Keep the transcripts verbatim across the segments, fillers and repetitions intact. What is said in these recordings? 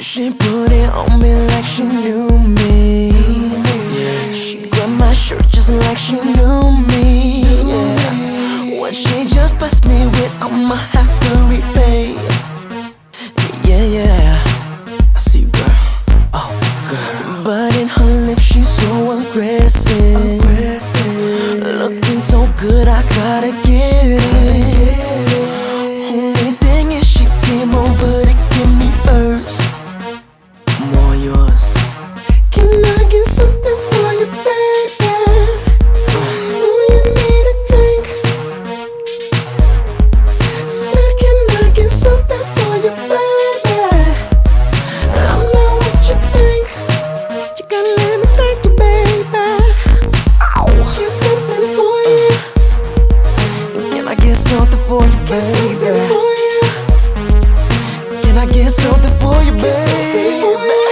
She put it on me like she knew me. She grabbed my shirt just like she knew me. Yeah. What she just blessed me with, I'ma have to repay. Yeah, yeah, I see you, girl. Oh, girl. But in her lips she's so aggressive. Looking so good, I gotta get it. Only thing is she came over to get me first. I'm all yours. Can I get something for you, baby? Do you need a drink? Said, can I get something for you, baby? I'm not what you think. You gotta let me thank you, baby. Ow. Get something for you. Can I get something for you, baby? Can I get something for you, baby?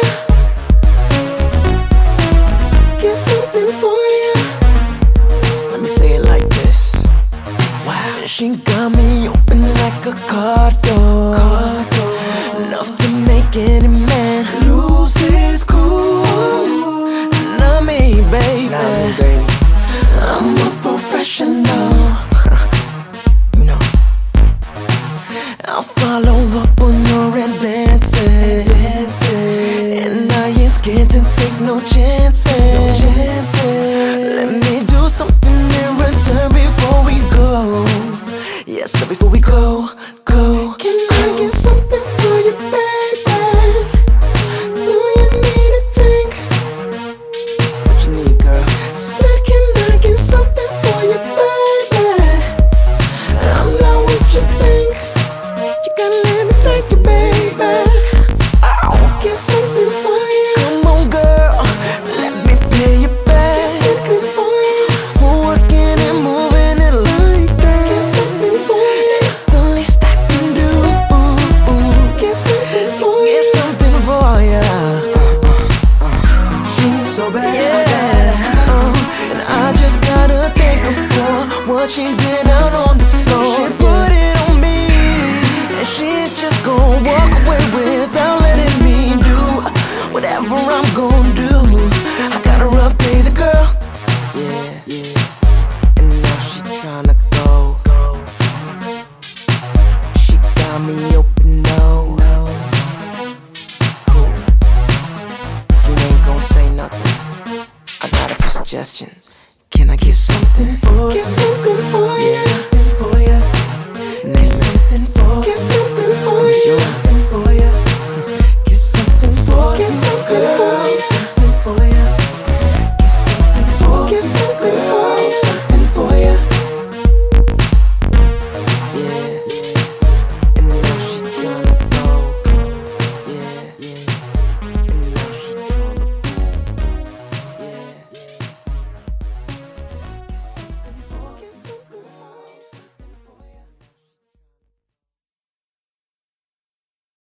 Get something for you. Let me say it like this. Wow. She got me open like a car door. Enough to make any man lose his cool. Not me, baby. Not me, baby. I'm a professional. You know. I'll follow up on your advances, and I ain't scared to take no chances. Let me do something in return before we go. Yes, sir, before we go, go. Can I get something for you, baby? Do you need a drink? What you need, girl? Said, can I get something for you, baby? I'm not what you think. You gotta let me thank you, baby. Ow. Get something for you. Come on, girl, let me pay you back. Get something for you. For working and moving it like that. Get something for you. It's the least I can do. Get something for you. Get something for you. Uh, uh, uh. She's so bad. Yeah. Uh, and I just gotta thank her for what she did out on the floor. She put it on me, and she's just gon' walk away without letting me do whatever I'm gon' do. I gotta repay the girl. Yeah, yeah. And now she tryna go. She got me open, no. Cool. If you ain't gon' say nothing, I got a few suggestions. Can I get something for you?